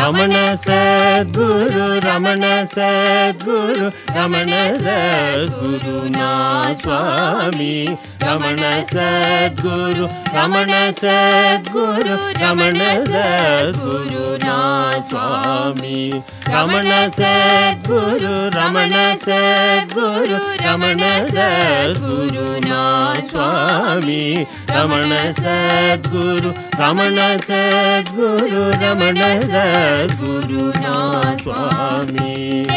రమణ సద్గురు రమణ సద్గురు రమణ సద్గురు నా స్వామి రమణ సద్గురు రమణ సద్గురు రమణ సద్గురు నా స్వామి రమణ సద్గురు రమణ సద్గురు రమణ సద్గురు నా స్వామి రమణ సద్గురు రమణ సద్గురు రమణ సద్గురు నా స్వామి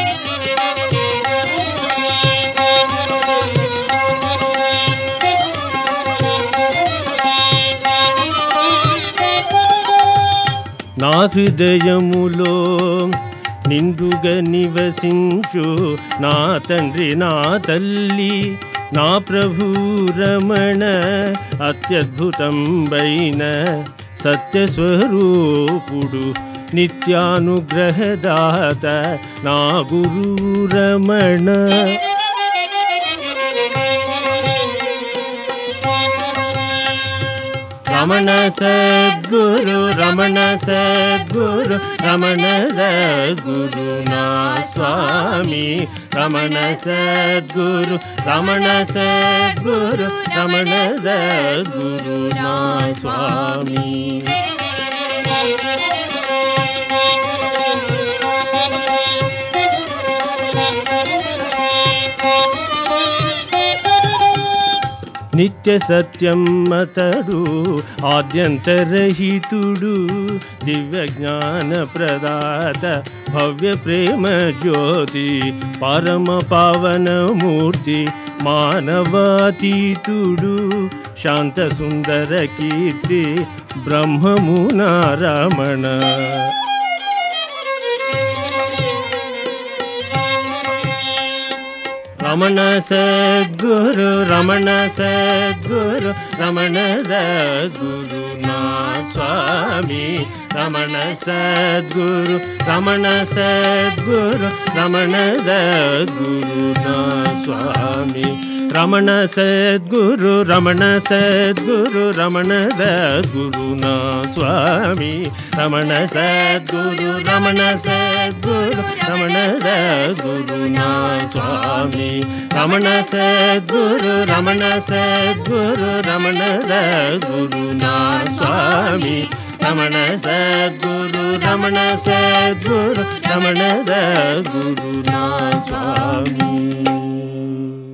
నా హృదయములో నిండుగా నివసించు నా తండ్రి నా తల్లి నా ప్రభు రమణ అత్యద్భుతంబైన సత్యస్వరూపుడు నిత్యానుగ్రహదాత నా గురు రమణ రమణ సద్గురు రమణ సద్గురు రమణ సద్గురు నా స్వామి రమణ సద్గురు రమణ సద్గురు రమణ సద్గురు నా స్వామి నిత్య సత్యం అతడు ఆద్యంతరహితుడు దివ్య జ్ఞాన ప్రదాత భవ్య ప్రేమ జ్యోతి పరమ పావన మూర్తి మానవాతీతుడు శాంత సుందర కీర్తి బ్రహ్మమున రమణ రమణ సద్గురు రమణ సద్గురు రమణ సద్గురు నా స్వామి రమణ సద్గురు రమణ సద్గురు రమణ సద్గురు నా స్వామి రమణ సద్గురు రమణ సద్గురు రమణ సద్గురు నా స్వామి రమణ సద్గురు రమణ సద్గురు రమణ సద్గురు నా స్వామి రమణ సద్గురు రమణ సద్గురు రమణ సద్గురు నా స్వామి రమణ సద్గురు రమణ సద్గురు రమణ సద్గురు నా స్వామి